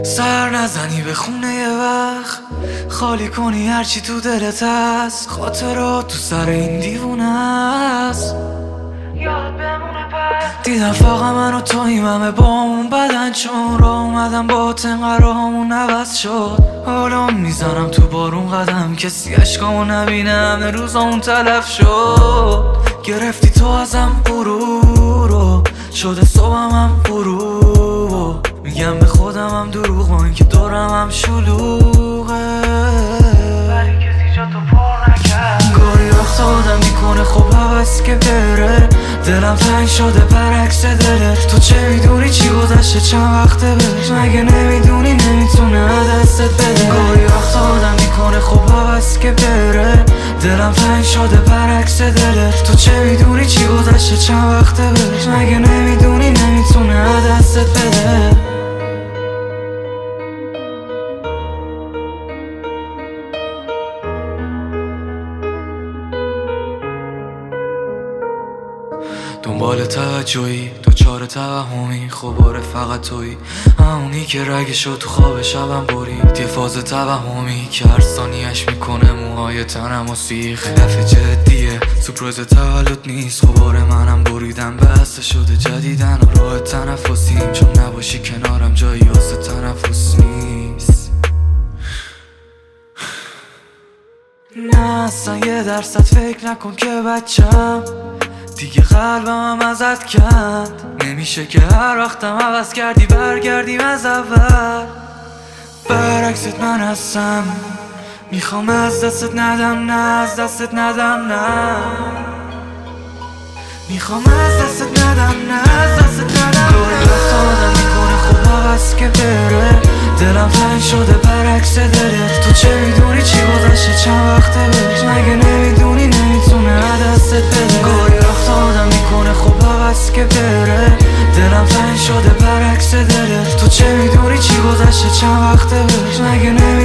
سر نزنی به خونه یه وقت، خالی کنی هرچی تو دلت هست. خاطرات تو سر این دیوونه است، یاد بمونه پس. دیدم فقط من و تویم همه با اون بدن، چون را اومدم با تنقرامون عوض شد. حالا میزنم تو بارون قدم، کسی عشقامو نبینه، همه روزامون تلف شد. گرفتی تو ازم غرورو، شده صبحم هم غروب. میگم به خودم هم دروغ، با اینکه دورم هم شلوغه، ولی کسی جا تو پر نکرد. گاهی وقتا آدم میکنه خب حوض که بره، دلم تنگ شده برعکس دلت. تو چه میدونی چی گذشته چند وقته بهش، مگه نمیدونی نمیتونه دستت بده. گاهی وقتا آدم میکنه خب حوض که بره، دلم تنگ شده برعکس دلت. تو چه میدونی چی گذشته چند وقته بهش، مگه نمیدونی نمیتونه دستت بده. دنبال توجهی دوچار توهمی، خباره فقط تویی، همونی که رگشو تو خواب شبم برید. یه فاز توهمی که هر ثانیه‌اش میکنه موهای تنم و سیخ. دفعه جدیه سورپرایز تولد نیست، خباره منم بریدم بسته شده جدیدن و راه تنفسیم. چون نباشی کنارم جایی واسه تنفس نیست. نه اصلا 1% فکر نکن که بچم، دیگه قلبم هم ازت کند. نمیشه که هر وقتم عوض کردی برگردیم از اول. برعکست من هستم، میخوام از دستت ندم، نه از دستت ندم، نه میخوام از دستت ندم، نه از دستت ندم. گاهی وقتا آدم میکنه خب عوض که بره، دلم تنگ شده برعکس دلت. تو چه میدونی چی گذشته چند وقته بهش، مگه نمیدونی نمیتونه دستت بده. گاهی وقتا آدم میکنه خب عوض که بره، دلم تنگ شده برعکس دلت. تو چه میدونی چی گذشته چند وقته بهش، مگه نمیدونی